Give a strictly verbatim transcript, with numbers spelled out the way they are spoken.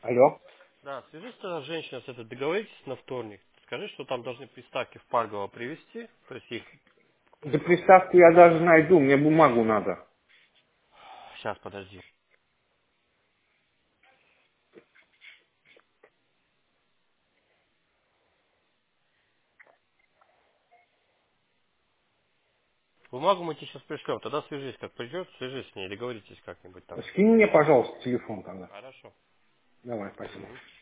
Алло. Да, свяжись тогда женщина с этой, договоритесь на вторник. Скажи, что там должны приставки в Паргово привезти, то есть их... Да приставку я даже найду, мне бумагу надо. Сейчас, подожди. Бумагу мы тебе сейчас пришлем, тогда свяжись, как придет, свяжись с ней, договоритесь как-нибудь там. Скинь мне, пожалуйста, телефон тогда. Хорошо. Давай, спасибо. Мгм.